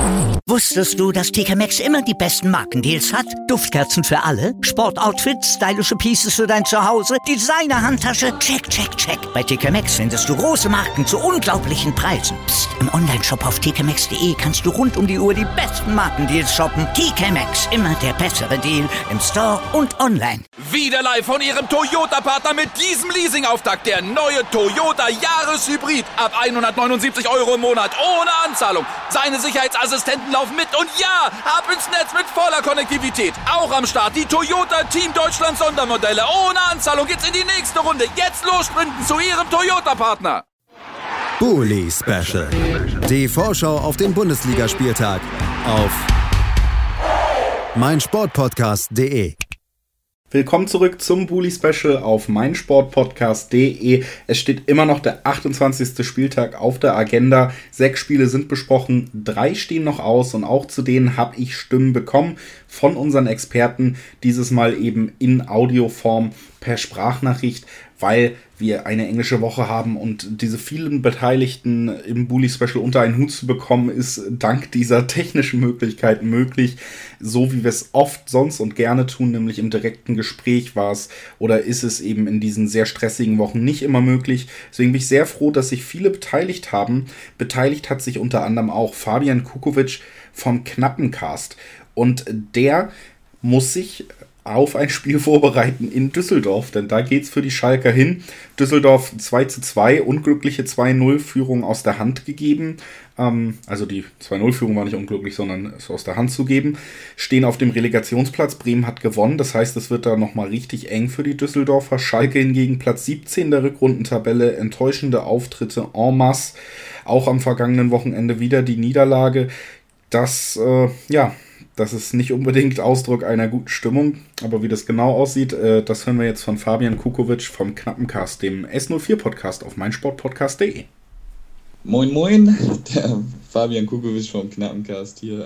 Wusstest du, dass TK Maxx immer die besten Markendeals hat? Duftkerzen für alle, Sportoutfits, stylische Pieces für dein Zuhause, Designer-Handtasche, check, check, check. Bei TK Maxx findest du große Marken zu unglaublichen Preisen. Psst. Im Onlineshop auf tkmaxx.de kannst du rund um die Uhr die besten Markendeals shoppen. TK Maxx, immer der bessere Deal im Store und online. Wieder live von Ihrem Toyota-Partner mit diesem Leasing-Auftakt. Der neue Toyota Jahreshybrid. Ab 179 € im Monat. Ohne Anzahlung. Seine Sicherheitsassistenten laufen mit. Und ja, ab ins Netz mit voller Konnektivität. Auch am Start die Toyota Team Deutschland Sondermodelle. Ohne Anzahlung geht's in die nächste Runde. Jetzt los sprinten zu Ihrem Toyota-Partner. Bully Special. Die Vorschau auf den Bundesligaspieltag auf meinsportpodcast.de. Willkommen zurück zum Bully Special auf meinsportpodcast.de. Es steht immer noch der 28. Spieltag auf der Agenda. 6 Spiele sind besprochen, 3 stehen noch aus und auch zu denen habe ich Stimmen bekommen von unseren Experten. Dieses Mal eben in Audioform per Sprachnachricht, weil wir eine englische Woche haben und diese vielen Beteiligten im Bully Special unter einen Hut zu bekommen, ist dank dieser technischen Möglichkeiten möglich, so wie wir es oft sonst und gerne tun, nämlich im direkten Gespräch war es oder ist es eben in diesen sehr stressigen Wochen nicht immer möglich. Deswegen bin ich sehr froh, dass sich viele beteiligt haben. Beteiligt hat sich unter anderem auch Fabian Kukovic vom Knappencast und der muss sich auf ein Spiel vorbereiten in Düsseldorf, denn da geht's für die Schalker hin. Düsseldorf 2:2, unglückliche 2-0-Führung aus der Hand gegeben. Also die 2-0-Führung war nicht unglücklich, sondern ist aus der Hand zu geben. Stehen auf dem Relegationsplatz, Bremen hat gewonnen, das heißt, es wird da nochmal richtig eng für die Düsseldorfer. Schalke hingegen Platz 17 der Rückrundentabelle, enttäuschende Auftritte en masse. Auch am vergangenen Wochenende wieder die Niederlage. Das ist nicht unbedingt Ausdruck einer guten Stimmung, aber wie das genau aussieht, das hören wir jetzt von Fabian Kukovic vom Knappencast, dem S04-Podcast auf meinsportpodcast.de. Moin moin, der Fabian Kukovic vom Knappencast hier.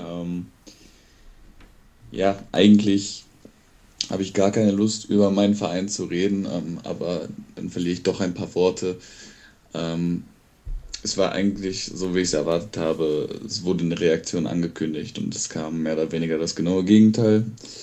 Eigentlich habe ich gar keine Lust, über meinen Verein zu reden, aber dann verliere ich doch ein paar Worte. Es war eigentlich so, wie ich es erwartet habe. Es wurde eine Reaktion angekündigt und es kam mehr oder weniger das genaue Gegenteil.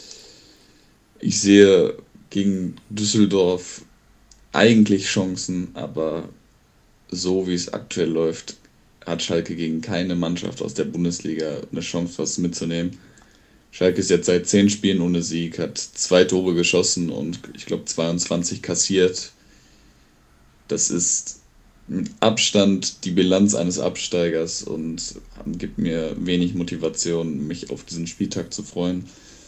Ich sehe gegen Düsseldorf eigentlich Chancen, aber so wie es aktuell läuft, hat Schalke gegen keine Mannschaft aus der Bundesliga eine Chance, was mitzunehmen. Schalke ist jetzt seit 10 Spielen ohne Sieg, hat 2 Tore geschossen und ich glaube 22 kassiert. Das ist mit Abstand die Bilanz eines Absteigers und gibt mir wenig Motivation, mich auf diesen Spieltag zu freuen.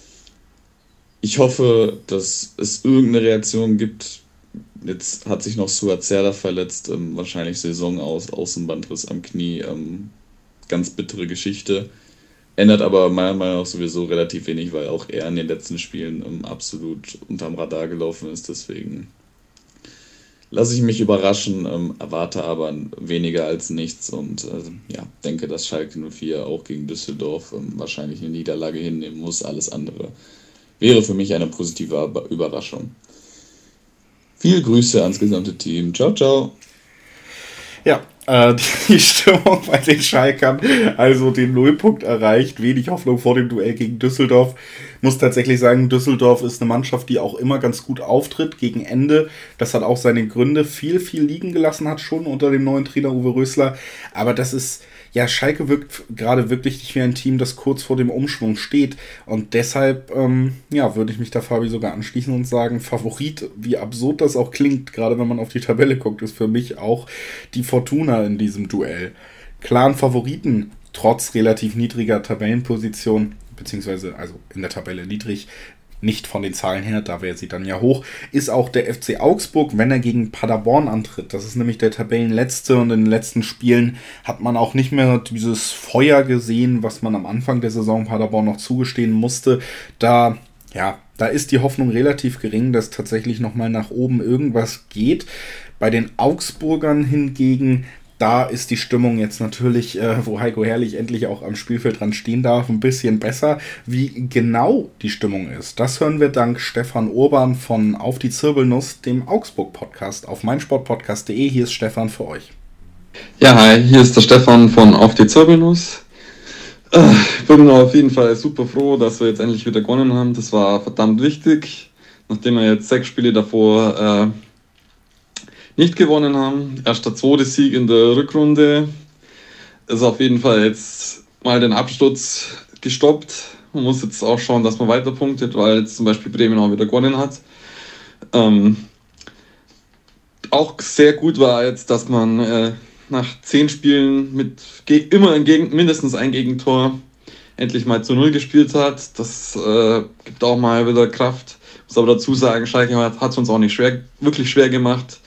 Ich hoffe, dass es irgendeine Reaktion gibt. Jetzt hat sich noch Suat Serdar verletzt, wahrscheinlich Saison aus, Außenbandriss am Knie, ganz bittere Geschichte. Ändert aber meiner Meinung nach sowieso relativ wenig, weil auch er in den letzten Spielen absolut unterm Radar gelaufen ist, deswegen lasse ich mich überraschen, erwarte aber weniger als nichts und denke, dass Schalke 04 auch gegen Düsseldorf wahrscheinlich eine Niederlage hinnehmen muss. Alles andere wäre für mich eine positive Überraschung. Viele Grüße ans gesamte Team. Ciao, ciao. Ja, die Stimmung bei den Schalkern, also den Nullpunkt erreicht, wenig Hoffnung vor dem Duell gegen Düsseldorf. Muss tatsächlich sagen, Düsseldorf ist eine Mannschaft, die auch immer ganz gut auftritt gegen Ende. Das hat auch seine Gründe, viel liegen gelassen hat schon unter dem neuen Trainer Uwe Rösler. Aber das ist, Schalke wirkt gerade wirklich nicht wie ein Team, das kurz vor dem Umschwung steht. Und deshalb, würde ich mich da Fabi sogar anschließen und sagen, Favorit, wie absurd das auch klingt, gerade wenn man auf die Tabelle guckt, ist für mich auch die Fortuna in diesem Duell. Klaren Favoriten, trotz relativ niedriger Tabellenposition, beziehungsweise also in der Tabelle niedrig, nicht von den Zahlen her, da wäre sie dann ja hoch, ist auch der FC Augsburg, wenn er gegen Paderborn antritt. Das ist nämlich der Tabellenletzte und in den letzten Spielen hat man auch nicht mehr dieses Feuer gesehen, was man am Anfang der Saison Paderborn noch zugestehen musste. Da ist die Hoffnung relativ gering, dass tatsächlich nochmal nach oben irgendwas geht. Bei den Augsburgern hingegen, da ist die Stimmung jetzt natürlich, wo Heiko Herrlich endlich auch am Spielfeld dran stehen darf, ein bisschen besser. Wie genau die Stimmung ist, das hören wir dank Stefan Urban von Auf die Zirbelnuss, dem Augsburg-Podcast auf meinsportpodcast.de. Hier ist Stefan für euch. Ja, hi, hier ist der Stefan von Auf die Zirbelnuss. Ich bin auf jeden Fall super froh, dass wir jetzt endlich wieder gewonnen haben. Das war verdammt wichtig, nachdem wir jetzt 6 Spiele davor nicht gewonnen haben. Erst der 2. Sieg in der Rückrunde ist auf jeden Fall jetzt mal den Absturz gestoppt. Man muss jetzt auch schauen, dass man weiter punktet, weil jetzt zum Beispiel Bremen auch wieder gewonnen hat. Auch sehr gut war jetzt, dass man nach 10 Spielen mit immer mindestens ein Gegentor endlich mal zu 0 gespielt hat. Das gibt auch mal wieder Kraft. Ich muss aber dazu sagen, Schalke hat es uns auch nicht wirklich schwer gemacht.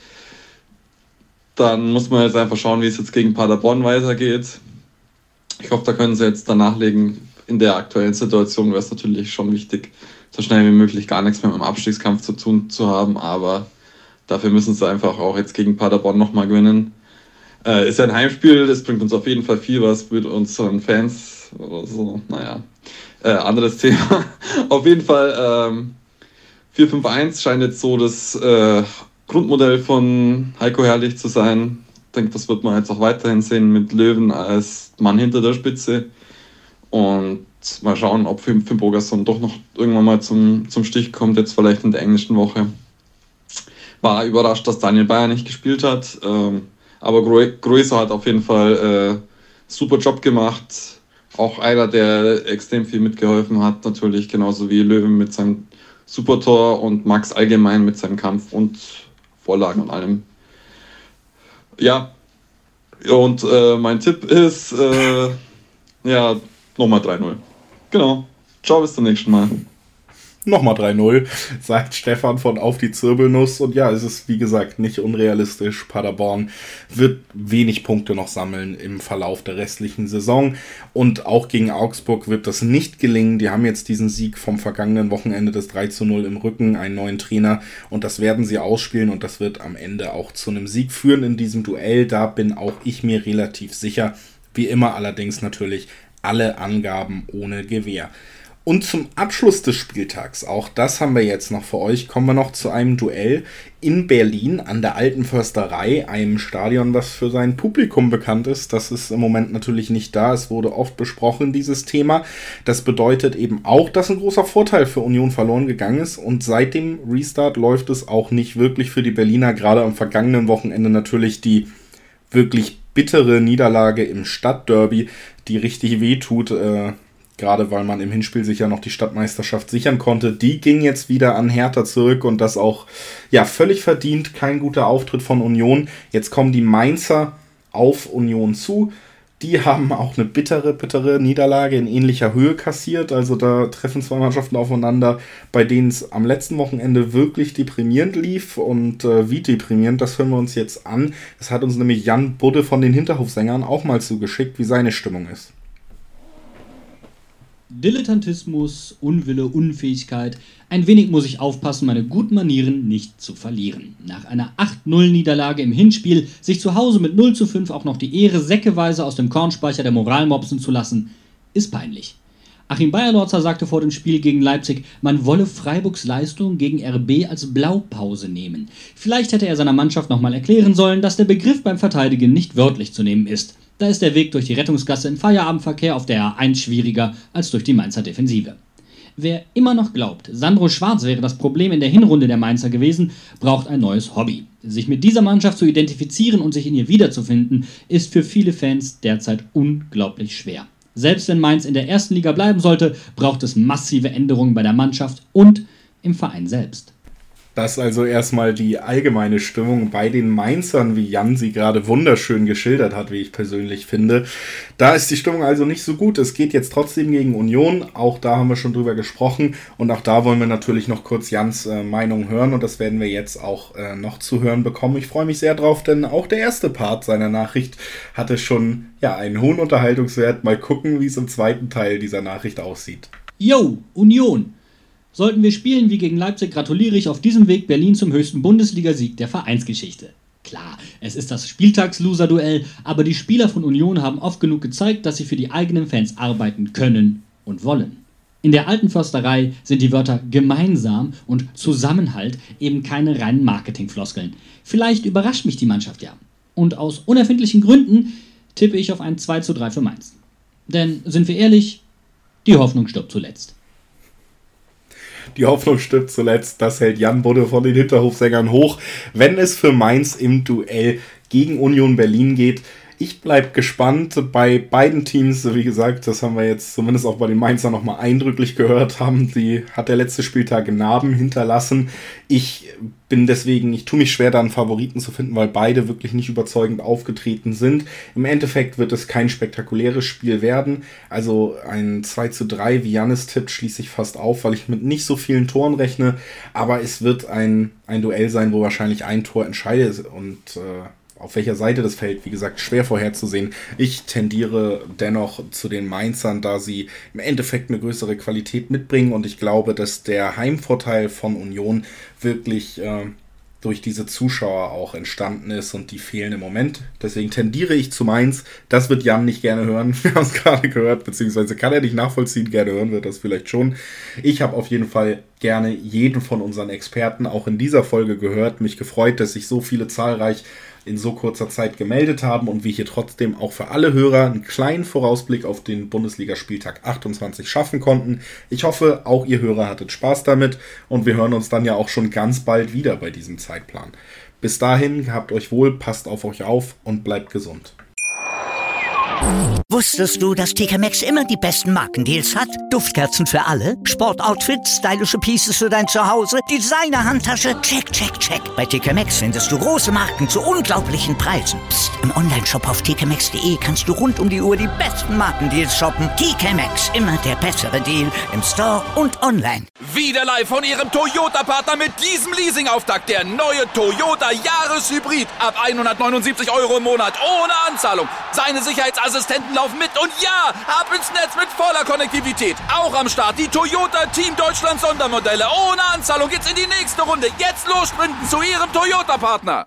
Dann muss man jetzt einfach schauen, wie es jetzt gegen Paderborn weitergeht. Ich hoffe, da können sie jetzt danach legen. In der aktuellen Situation wäre es natürlich schon wichtig, so schnell wie möglich gar nichts mehr mit dem Abstiegskampf zu tun zu haben. Aber dafür müssen sie einfach auch jetzt gegen Paderborn nochmal gewinnen. Ist ja ein Heimspiel, das bringt uns auf jeden Fall viel was mit unseren Fans oder so. Naja, anderes Thema. Auf jeden Fall 4-5-1 scheint jetzt so das Grundmodell von Heiko Herrlich zu sein. Ich denke, das wird man jetzt auch weiterhin sehen mit Löwen als Mann hinter der Spitze. Und mal schauen, ob Finn Bogason doch noch irgendwann mal zum Stich kommt, jetzt vielleicht in der englischen Woche. War überrascht, dass Daniel Bayer nicht gespielt hat. Aber Grueso hat auf jeden Fall super Job gemacht. Auch einer, der extrem viel mitgeholfen hat, natürlich, genauso wie Löwen mit seinem Supertor und Max allgemein mit seinem Kampf und Vorlagen und allem. Ja, und mein Tipp ist, nochmal 3-0. Genau. Ciao, bis zum nächsten Mal. Nochmal 3-0, sagt Stefan von Auf die Zirbelnuss. Und ja, es ist wie gesagt nicht unrealistisch. Paderborn wird wenig Punkte noch sammeln im Verlauf der restlichen Saison. Und auch gegen Augsburg wird das nicht gelingen. Die haben jetzt diesen Sieg vom vergangenen Wochenende, des 3-0 im Rücken, einen neuen Trainer. Und das werden sie ausspielen und das wird am Ende auch zu einem Sieg führen in diesem Duell. Da bin auch ich mir relativ sicher. Wie immer allerdings natürlich alle Angaben ohne Gewähr. Und zum Abschluss des Spieltags, auch das haben wir jetzt noch für euch, kommen wir noch zu einem Duell in Berlin an der Alten Försterei, einem Stadion, das für sein Publikum bekannt ist. Das ist im Moment natürlich nicht da, es wurde oft besprochen, dieses Thema. Das bedeutet eben auch, dass ein großer Vorteil für Union verloren gegangen ist und seit dem Restart läuft es auch nicht wirklich für die Berliner, gerade am vergangenen Wochenende natürlich die wirklich bittere Niederlage im Stadtderby, die richtig wehtut, gerade weil man im Hinspiel sich ja noch die Stadtmeisterschaft sichern konnte. Die ging jetzt wieder an Hertha zurück und das auch ja völlig verdient. Kein guter Auftritt von Union. Jetzt kommen die Mainzer auf Union zu. Die haben auch eine bittere Niederlage in ähnlicher Höhe kassiert. Also da treffen zwei Mannschaften aufeinander, bei denen es am letzten Wochenende wirklich deprimierend lief. Und wie deprimierend, das hören wir uns jetzt an. Das hat uns nämlich Jan Budde von den Hinterhofsängern auch mal zugeschickt, wie seine Stimmung ist. Dilettantismus, Unwille, Unfähigkeit. Ein wenig muss ich aufpassen, meine guten Manieren nicht zu verlieren. Nach einer 8-0-Niederlage im Hinspiel, sich zu Hause mit 0:5 auch noch die Ehre säckeweise aus dem Kornspeicher der Moral mopsen zu lassen, ist peinlich. Achim Bayerlorzer sagte vor dem Spiel gegen Leipzig, man wolle Freiburgs Leistung gegen RB als Blaupause nehmen. Vielleicht hätte er seiner Mannschaft nochmal erklären sollen, dass der Begriff beim Verteidigen nicht wörtlich zu nehmen ist. Da ist der Weg durch die Rettungsgasse im Feierabendverkehr auf der A1 schwieriger als durch die Mainzer Defensive. Wer immer noch glaubt, Sandro Schwarz wäre das Problem in der Hinrunde der Mainzer gewesen, braucht ein neues Hobby. Sich mit dieser Mannschaft zu identifizieren und sich in ihr wiederzufinden, ist für viele Fans derzeit unglaublich schwer. Selbst wenn Mainz in der ersten Liga bleiben sollte, braucht es massive Änderungen bei der Mannschaft und im Verein selbst. Das ist also erstmal die allgemeine Stimmung bei den Mainzern, wie Jan sie gerade wunderschön geschildert hat, wie ich persönlich finde. Da ist die Stimmung also nicht so gut. Es geht jetzt trotzdem gegen Union. Auch da haben wir schon drüber gesprochen. Und auch da wollen wir natürlich noch kurz Jans Meinung hören. Und das werden wir jetzt auch noch zu hören bekommen. Ich freue mich sehr drauf, denn auch der erste Part seiner Nachricht hatte schon einen hohen Unterhaltungswert. Mal gucken, wie es im zweiten Teil dieser Nachricht aussieht. Yo, Union! Sollten wir spielen wie gegen Leipzig, gratuliere ich auf diesem Weg Berlin zum höchsten Bundesligasieg der Vereinsgeschichte. Klar, es ist das Spieltags-Loser-Duell, aber die Spieler von Union haben oft genug gezeigt, dass sie für die eigenen Fans arbeiten können und wollen. In der Alten Försterei sind die Wörter gemeinsam und Zusammenhalt eben keine reinen Marketingfloskeln. Vielleicht überrascht mich die Mannschaft ja. Und aus unerfindlichen Gründen tippe ich auf ein 2:3 für Mainz. Denn, sind wir ehrlich, die Hoffnung stirbt zuletzt. Die Hoffnung stirbt zuletzt, das hält Jan Budde von den Hinterhofsängern hoch, wenn es für Mainz im Duell gegen Union Berlin geht. Ich bleibe gespannt bei beiden Teams, wie gesagt, das haben wir jetzt zumindest auch bei den Mainzer nochmal eindrücklich gehört, hat der letzte Spieltag Narben hinterlassen. Ich tue mich schwer, da einen Favoriten zu finden, weil beide wirklich nicht überzeugend aufgetreten sind. Im Endeffekt wird es kein spektakuläres Spiel werden. Also ein 2:3, wie Jannis tippt, schließe ich fast auf, weil ich mit nicht so vielen Toren rechne. Aber es wird ein Duell sein, wo wahrscheinlich ein Tor entscheidet und auf welcher Seite das fällt, wie gesagt, schwer vorherzusehen. Ich tendiere dennoch zu den Mainzern, da sie im Endeffekt eine größere Qualität mitbringen und ich glaube, dass der Heimvorteil von Union wirklich durch diese Zuschauer auch entstanden ist und die fehlen im Moment. Deswegen tendiere ich zu Mainz. Das wird Jan nicht gerne hören. Wir haben es gerade gehört, beziehungsweise kann er nicht nachvollziehen. Gerne hören wird das vielleicht schon. Ich habe auf jeden Fall gerne jeden von unseren Experten auch in dieser Folge gehört. Mich gefreut, dass sich so viele zahlreich in so kurzer Zeit gemeldet haben und wir hier trotzdem auch für alle Hörer einen kleinen Vorausblick auf den Bundesligaspieltag 28 schaffen konnten. Ich hoffe, auch ihr Hörer hattet Spaß damit und wir hören uns dann ja auch schon ganz bald wieder bei diesem Zeitplan. Bis dahin, habt euch wohl, passt auf euch auf und bleibt gesund. Wusstest du, dass TK Maxx immer die besten Markendeals hat? Duftkerzen für alle, Sportoutfits, stylische Pieces für dein Zuhause, Designer-Handtasche, check, check, check. Bei TK Maxx findest du große Marken zu unglaublichen Preisen. Psst. Im Onlineshop auf tkmaxx.de kannst du rund um die Uhr die besten Markendeals shoppen. TK Maxx, immer der bessere Deal im Store und online. Wieder live von Ihrem Toyota-Partner mit diesem Leasing-Auftakt. Der neue Toyota Jahreshybrid. Ab 179 € im Monat ohne Anzahlung. Seine Sicherheitsassistenten laufen mit und ja, ab ins Netz mit voller Konnektivität. Auch am Start die Toyota Team Deutschland Sondermodelle. Ohne Anzahlung geht's in die nächste Runde. Jetzt los sprinten zu Ihrem Toyota-Partner.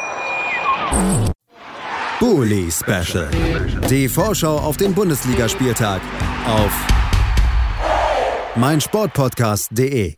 Bully Special. Die Vorschau auf den Bundesligaspieltag auf meinsportpodcast.de.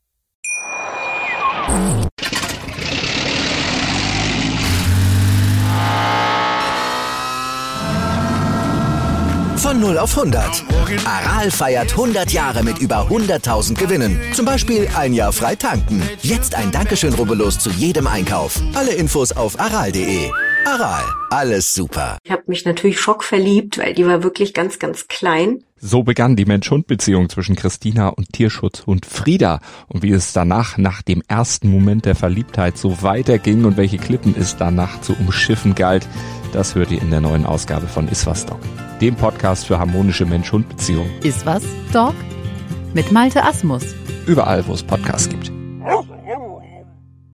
Von 0 auf 100. Aral feiert 100 Jahre mit über 100.000 Gewinnen. Zum Beispiel ein Jahr frei tanken. Jetzt ein Dankeschön, rubbellos zu jedem Einkauf. Alle Infos auf aral.de. Aral, alles super. Ich habe mich natürlich schockverliebt, weil die war wirklich ganz, ganz klein. So begann die Mensch-Hund-Beziehung zwischen Christina und Tierschutzhund Frieda. Und wie es danach, nach dem ersten Moment der Verliebtheit, so weiterging und welche Klippen es danach zu umschiffen galt, das hört ihr in der neuen Ausgabe von Iswas Dog, dem Podcast für harmonische Mensch-Hund-Beziehungen. Iswas Dog mit Malte Asmus. Überall, wo es Podcasts gibt.